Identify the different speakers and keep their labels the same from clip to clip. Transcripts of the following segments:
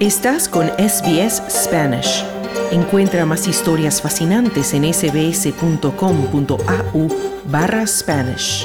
Speaker 1: Estás con SBS Spanish. Encuentra más historias fascinantes en sbs.com.au/Spanish.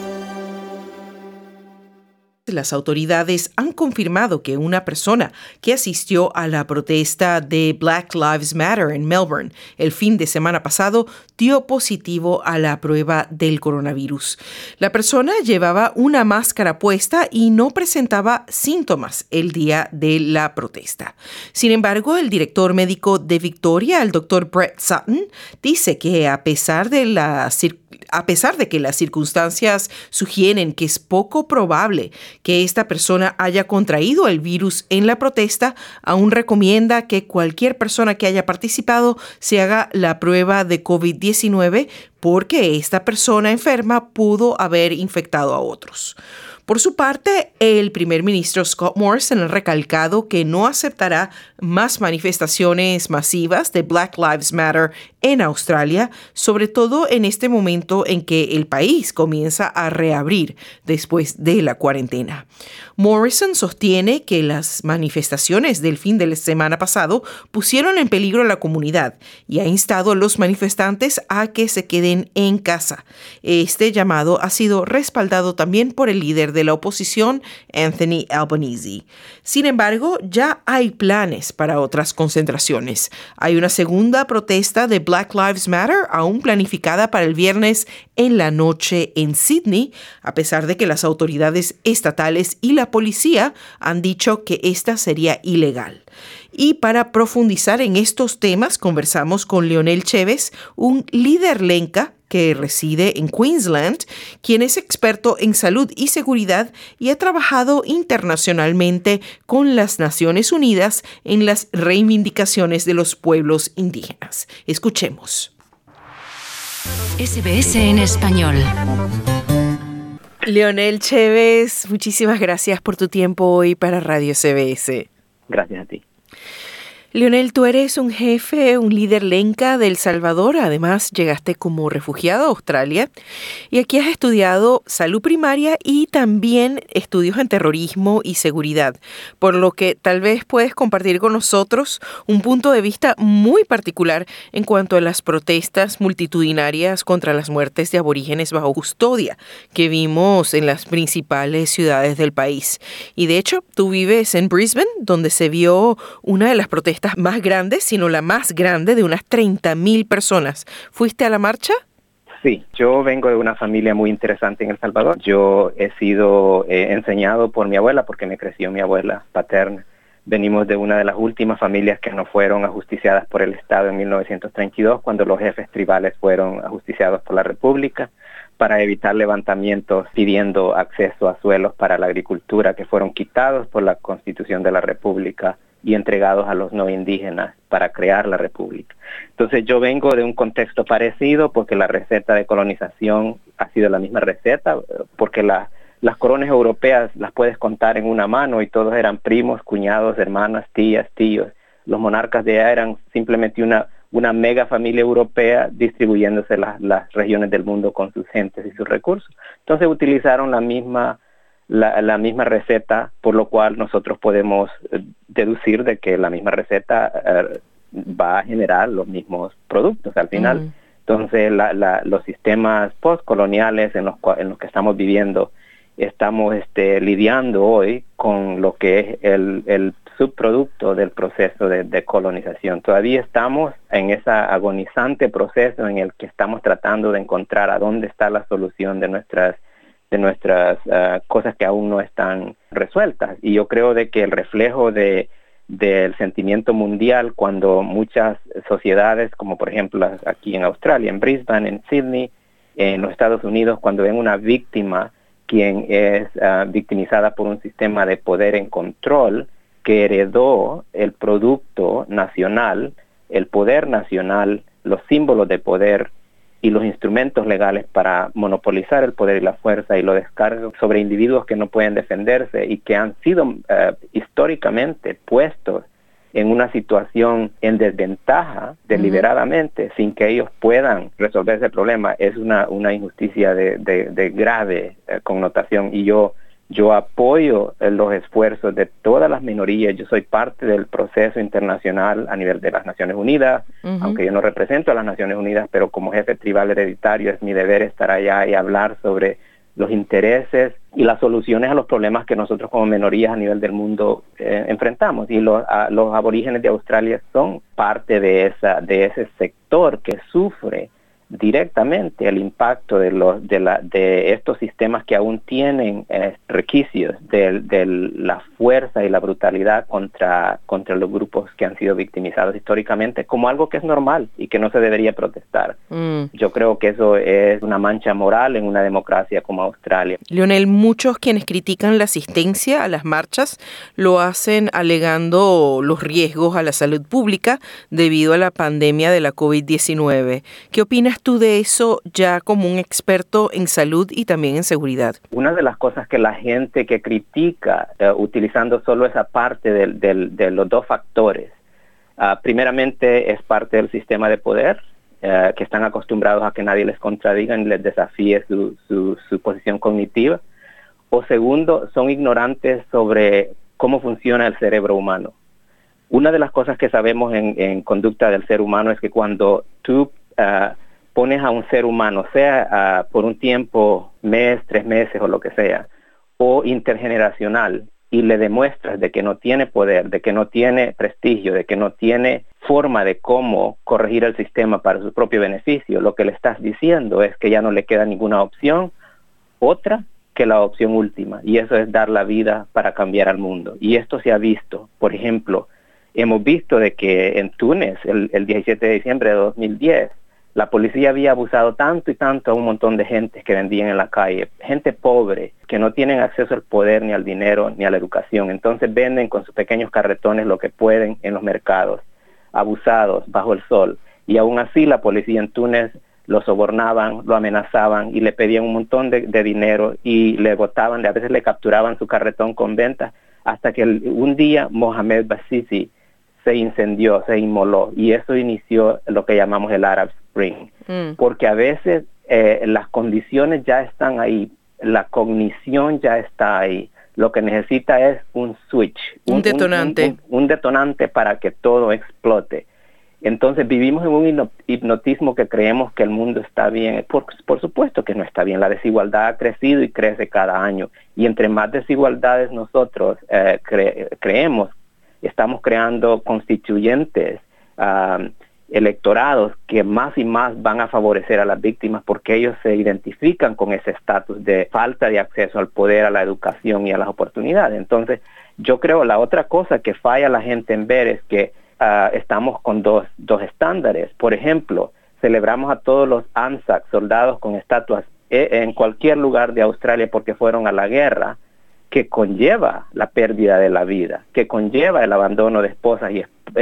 Speaker 1: Las autoridades han confirmado que una persona que asistió a la protesta de Black Lives Matter en Melbourne el fin de semana pasado dio positivo a la prueba del coronavirus. La persona llevaba una máscara puesta y no presentaba síntomas el día de la protesta. Sin embargo, el director médico de Victoria, el Dr. Brett Sutton, dice que a pesar de que las circunstancias sugieren que es poco probable que esta persona haya contraído el virus en la protesta, aún recomienda que cualquier persona que haya participado se haga la prueba de COVID-19 porque esta persona enferma pudo haber infectado a otros. Por su parte, el primer ministro Scott Morrison ha recalcado que no aceptará más manifestaciones masivas de Black Lives Matter en Australia, sobre todo en este momento en que el país comienza a reabrir después de la cuarentena. Morrison sostiene que las manifestaciones del fin de la semana pasado pusieron en peligro a la comunidad y ha instado a los manifestantes a que se queden en casa. Este llamado ha sido respaldado también por el líder de la oposición, Anthony Albanese. Sin embargo, ya hay planes para otras concentraciones. Hay una segunda protesta de Black Lives Matter aún planificada para el viernes en la noche en Sydney, a pesar de que las autoridades estatales y la policía han dicho que esta sería ilegal. Y para profundizar en estos temas, conversamos con Leonel Chévez, un líder lenca que reside en Queensland, quien es experto en salud y seguridad y ha trabajado internacionalmente con las Naciones Unidas en las reivindicaciones de los pueblos indígenas. Escuchemos.
Speaker 2: SBS en español.
Speaker 1: Leonel Chévez, muchísimas gracias por tu tiempo hoy para Radio SBS.
Speaker 3: Gracias a ti.
Speaker 1: Leonel, tú eres un jefe, un líder lenca de El Salvador. Además, llegaste como refugiado a Australia y aquí has estudiado salud primaria y también estudios en terrorismo y seguridad, por lo que tal vez puedes compartir con nosotros un punto de vista muy particular en cuanto a las protestas multitudinarias contra las muertes de aborígenes bajo custodia que vimos en las principales ciudades del país. Y de hecho, tú vives en Brisbane, donde se vio una de las protestas más grandes, sino la más grande, de unas 30,000 personas. ¿Fuiste a la marcha?
Speaker 3: Sí, yo vengo de una familia muy interesante en El Salvador. Yo he sido enseñado por mi abuela, porque me creció mi abuela paterna. Venimos de una de las últimas familias que no fueron ajusticiadas por el Estado en 1932, cuando los jefes tribales fueron ajusticiados por la República, para evitar levantamientos pidiendo acceso a suelos para la agricultura que fueron quitados por la Constitución de la República y entregados a los no indígenas para crear la República. Entonces yo vengo de un contexto parecido porque la receta de colonización ha sido la misma receta, porque las coronas europeas las puedes contar en una mano y todos eran primos, cuñados, hermanas, tías, tíos. Los monarcas de allá eran simplemente una mega familia europea distribuyéndose las regiones del mundo con sus gentes y sus recursos. Entonces utilizaron la misma receta, por lo cual nosotros podemos deducir de que la misma receta va a generar los mismos productos al final. Entonces los sistemas postcoloniales en los que estamos viviendo, estamos lidiando hoy con lo que es el subproducto del proceso de colonización. Todavía estamos en ese agonizante proceso en el que estamos tratando de encontrar a dónde está la solución de nuestras cosas que aún no están resueltas. Y yo creo de que el reflejo del sentimiento mundial, cuando muchas sociedades, como por ejemplo aquí en Australia, en Brisbane, en Sydney, en los Estados Unidos, cuando ven una víctima quien es victimizada por un sistema de poder en control que heredó el producto nacional, el poder nacional, los símbolos de poder y los instrumentos legales para monopolizar el poder y la fuerza, y lo descargan sobre individuos que no pueden defenderse y que han sido históricamente puestos en una situación en desventaja deliberadamente, sin que ellos puedan resolver ese problema, es una injusticia de grave connotación. Y yo Yo apoyo los esfuerzos de todas las minorías. Yo soy parte del proceso internacional a nivel de las Naciones Unidas, aunque yo no represento a las Naciones Unidas, pero como jefe tribal hereditario es mi deber estar allá y hablar sobre los intereses y las soluciones a los problemas que nosotros como minorías a nivel del mundo enfrentamos. Y los aborígenes de Australia son parte de ese sector que sufre directamente el impacto de estos sistemas que aún tienen requisitos de la fuerza y la brutalidad contra los grupos que han sido victimizados históricamente, como algo que es normal y que no se debería protestar. Yo creo que eso es una mancha moral en una democracia como Australia.
Speaker 1: Leonel, muchos quienes critican la asistencia a las marchas lo hacen alegando los riesgos a la salud pública debido a la pandemia de la COVID-19. ¿Qué opinas tú de eso ya como un experto en salud y también en seguridad?
Speaker 3: Una de las cosas que la gente que critica, utilizando solo esa parte de los dos factores, primeramente es parte del sistema de poder, que están acostumbrados a que nadie les contradiga ni les desafíe su posición cognitiva, o segundo, son ignorantes sobre cómo funciona el cerebro humano. Una de las cosas que sabemos en conducta del ser humano es que cuando tú pones a un ser humano, sea por un tiempo, mes, 3 meses o lo que sea, o intergeneracional, y le demuestras de que no tiene poder, de que no tiene prestigio, de que no tiene forma de cómo corregir el sistema para su propio beneficio, lo que le estás diciendo es que ya no le queda ninguna opción, otra que la opción última, y eso es dar la vida para cambiar al mundo. Y esto se ha visto, por ejemplo, hemos visto de que en Túnez, el 17 de diciembre de 2010, la policía había abusado tanto y tanto a un montón de gente que vendían en la calle, gente pobre, que no tienen acceso al poder, ni al dinero, ni a la educación. Entonces venden con sus pequeños carretones lo que pueden en los mercados, abusados, bajo el sol. Y aún así la policía en Túnez lo sobornaban, lo amenazaban y le pedían un montón de dinero y le botaban, a veces le capturaban su carretón con ventas, hasta que un día Mohamed Bouazizi se incendió, se inmoló, y eso inició lo que llamamos el Arab Spring, porque a veces las condiciones ya están ahí, la cognición ya está ahí, lo que necesita es un switch,
Speaker 1: un detonante.
Speaker 3: Un detonante para que todo explote. Entonces vivimos en un hipnotismo que creemos que el mundo está bien. Por supuesto que no está bien. La desigualdad ha crecido y crece cada año, y entre más desigualdades nosotros creemos, estamos creando constituyentes, electorados que más y más van a favorecer a las víctimas porque ellos se identifican con ese estatus de falta de acceso al poder, a la educación y a las oportunidades. Entonces, yo creo la otra cosa que falla la gente en ver es que estamos con dos estándares. Por ejemplo, celebramos a todos los ANZAC, soldados con estatuas en cualquier lugar de Australia porque fueron a la guerra, que conlleva la pérdida de la vida, que conlleva el abandono de esposas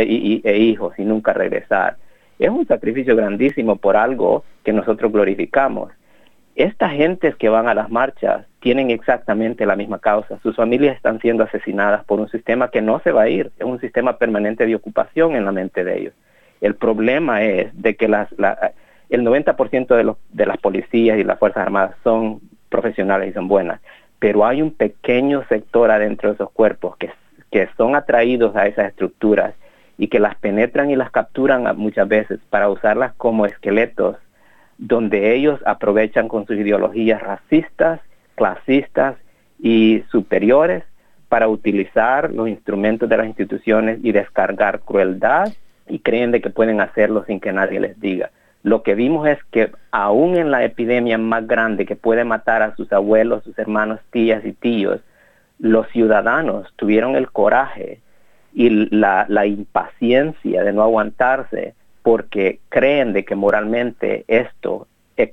Speaker 3: e hijos y nunca regresar. Es un sacrificio grandísimo por algo que nosotros glorificamos. Estas gentes que van a las marchas tienen exactamente la misma causa. Sus familias están siendo asesinadas por un sistema que no se va a ir. Es un sistema permanente de ocupación en la mente de ellos. El problema es de que el 90% de las policías y las Fuerzas Armadas son profesionales y son buenas, pero hay un pequeño sector adentro de esos cuerpos que son atraídos a esas estructuras y que las penetran y las capturan muchas veces para usarlas como esqueletos, donde ellos aprovechan con sus ideologías racistas, clasistas y superiores para utilizar los instrumentos de las instituciones y descargar crueldad, y creen de que pueden hacerlo sin que nadie les diga. Lo que vimos es que aún en la epidemia más grande que puede matar a sus abuelos, sus hermanos, tías y tíos, los ciudadanos tuvieron el coraje y la impaciencia de no aguantarse porque creen de que moralmente esto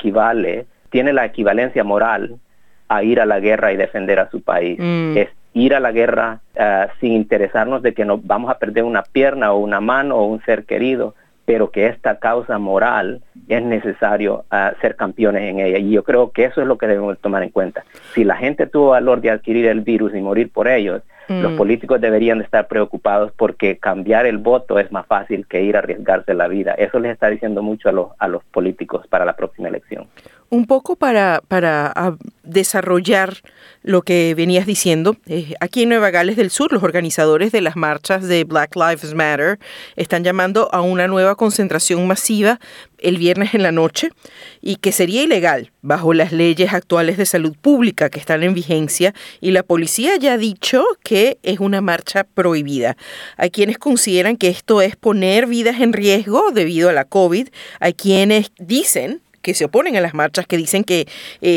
Speaker 3: tiene la equivalencia moral a ir a la guerra y defender a su país. Es ir a la guerra sin interesarnos de que nos vamos a perder una pierna o una mano o un ser querido, pero que esta causa moral es necesario ser campeones en ella. Y yo creo que eso es lo que debemos tomar en cuenta. Si la gente tuvo valor de adquirir el virus y morir por ellos, los políticos deberían de estar preocupados porque cambiar el voto es más fácil que ir a arriesgarse la vida. Eso les está diciendo mucho a los políticos para la próxima elección.
Speaker 1: Un poco para desarrollar lo que venías diciendo, aquí en Nueva Gales del Sur, los organizadores de las marchas de Black Lives Matter están llamando a una nueva concentración masiva el viernes en la noche y que sería ilegal bajo las leyes actuales de salud pública que están en vigencia, y la policía ya ha dicho que es una marcha prohibida. Hay quienes consideran que esto es poner vidas en riesgo debido a la COVID. Hay quienes dicen que se oponen a las marchas, que dicen que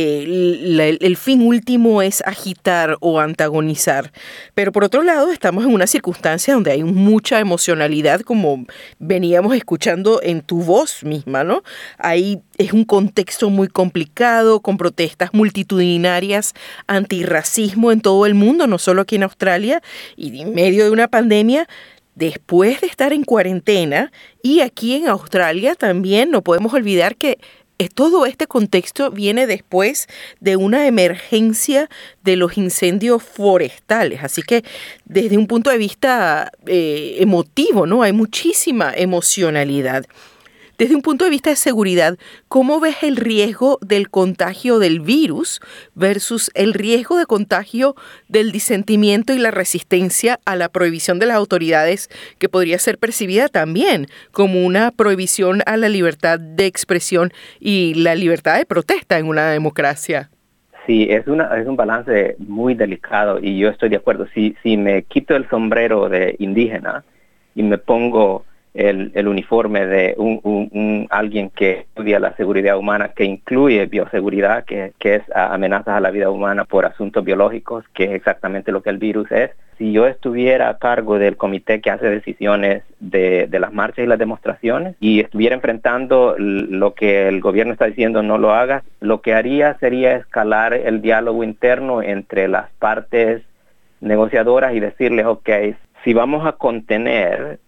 Speaker 1: el fin último es agitar o antagonizar. Pero por otro lado, estamos en una circunstancia donde hay mucha emocionalidad, como veníamos escuchando en tu voz misma, ¿no? Ahí es un contexto muy complicado, con protestas multitudinarias, antirracismo en todo el mundo, no solo aquí en Australia, y en medio de una pandemia. Después de estar en cuarentena, y aquí en Australia también no podemos olvidar que todo este contexto viene después de una emergencia de los incendios forestales. Así que desde un punto de vista emotivo, ¿no? Hay muchísima emocionalidad. Desde un punto de vista de seguridad, ¿cómo ves el riesgo del contagio del virus versus el riesgo de contagio del disentimiento y la resistencia a la prohibición de las autoridades, que podría ser percibida también como una prohibición a la libertad de expresión y la libertad de protesta en una democracia?
Speaker 3: Sí, es un balance muy delicado y yo estoy de acuerdo. Si me quito el sombrero de indígena y me pongo el uniforme de alguien que estudia la seguridad humana, que incluye bioseguridad, que es amenazas a la vida humana por asuntos biológicos, que es exactamente lo que el virus es. Si yo estuviera a cargo del comité que hace decisiones de las marchas y las demostraciones y estuviera enfrentando lo que el gobierno está diciendo no lo hagas, lo que haría sería escalar el diálogo interno entre las partes negociadoras y decirles, ok, si vamos a contener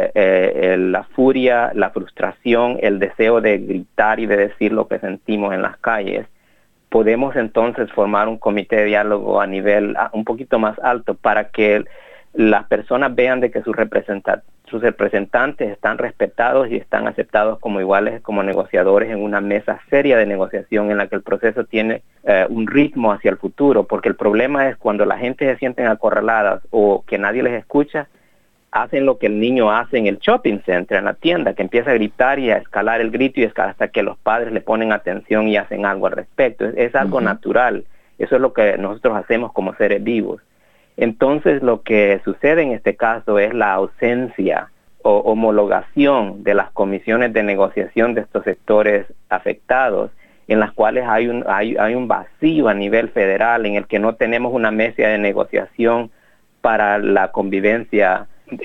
Speaker 3: la furia, la frustración, el deseo de gritar y de decir lo que sentimos en las calles, podemos entonces formar un comité de diálogo a nivel un poquito más alto para que las personas vean de que sus representantes están respetados y están aceptados como iguales, como negociadores en una mesa seria de negociación en la que el proceso tiene un ritmo hacia el futuro, porque el problema es cuando la gente se sienten acorraladas o que nadie les escucha, hacen lo que el niño hace en el shopping center, en la tienda, que empieza a gritar y a escalar el grito y hasta que los padres le ponen atención y hacen algo al respecto. Es algo natural, eso es lo que nosotros hacemos como seres vivos. Entonces lo que sucede en este caso es la ausencia o homologación de las comisiones de negociación de estos sectores afectados, en las cuales hay un vacío a nivel federal en el que no tenemos una mesa de negociación para la convivencia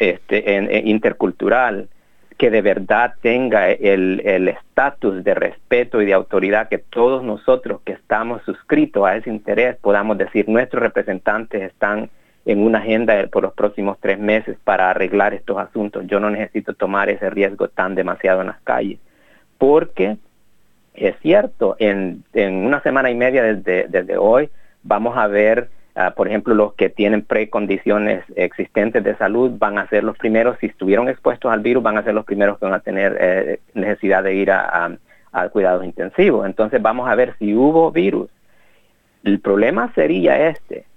Speaker 3: intercultural que de verdad tenga el estatus de respeto y de autoridad que todos nosotros que estamos suscritos a ese interés podamos decir nuestros representantes están en una agenda por los próximos 3 meses para arreglar estos asuntos. Yo no necesito tomar ese riesgo tan demasiado en las calles, porque es cierto, en una semana y media desde hoy vamos a ver, por ejemplo, los que tienen precondiciones existentes de salud van a ser los primeros, si estuvieron expuestos al virus, van a ser los primeros que van a tener necesidad de ir a cuidados intensivos. Entonces vamos a ver si hubo virus. El problema sería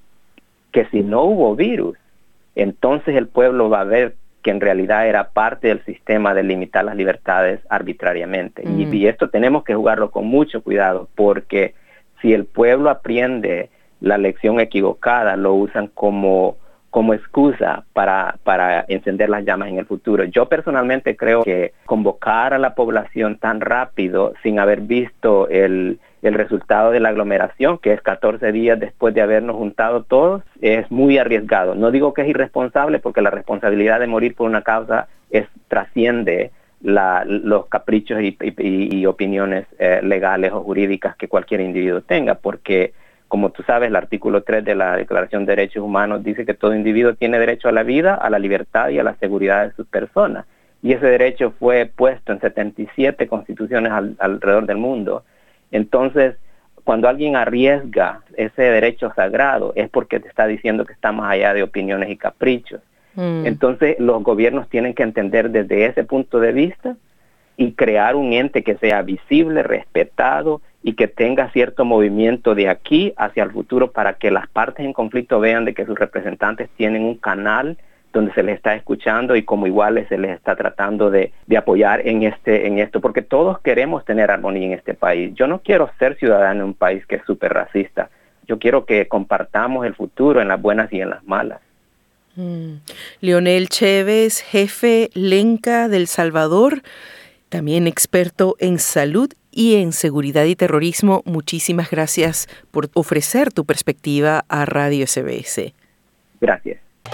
Speaker 3: que si no hubo virus, entonces el pueblo va a ver que en realidad era parte del sistema de limitar las libertades arbitrariamente. Y esto tenemos que jugarlo con mucho cuidado, porque si el pueblo aprende la lección equivocada, lo usan como excusa para encender las llamas en el futuro. Yo personalmente creo que convocar a la población tan rápido sin haber visto el resultado de la aglomeración, que es 14 días después de habernos juntado todos, es muy arriesgado. No digo que es irresponsable, porque la responsabilidad de morir por una causa trasciende los caprichos y opiniones legales o jurídicas que cualquier individuo tenga, porque como tú sabes, el artículo 3 de la Declaración de Derechos Humanos dice que todo individuo tiene derecho a la vida, a la libertad y a la seguridad de sus personas. Y ese derecho fue puesto en 77 constituciones alrededor del mundo. Entonces, cuando alguien arriesga ese derecho sagrado, es porque te está diciendo que está más allá de opiniones y caprichos. Entonces, los gobiernos tienen que entender desde ese punto de vista y crear un ente que sea visible, respetado y que tenga cierto movimiento de aquí hacia el futuro para que las partes en conflicto vean de que sus representantes tienen un canal donde se les está escuchando y como iguales se les está tratando de apoyar en esto, porque todos queremos tener armonía en este país. Yo no quiero ser ciudadano en un país que es súper racista. Yo quiero que compartamos el futuro en las buenas y en las malas.
Speaker 1: Leonel Chévez, jefe LENCA del Salvador, también experto en salud y en seguridad y terrorismo. Muchísimas gracias por ofrecer tu perspectiva a Radio SBS.
Speaker 3: Gracias.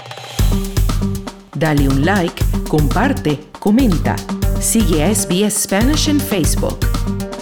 Speaker 1: Dale un like, comparte, comenta. Sigue a SBS Spanish en Facebook.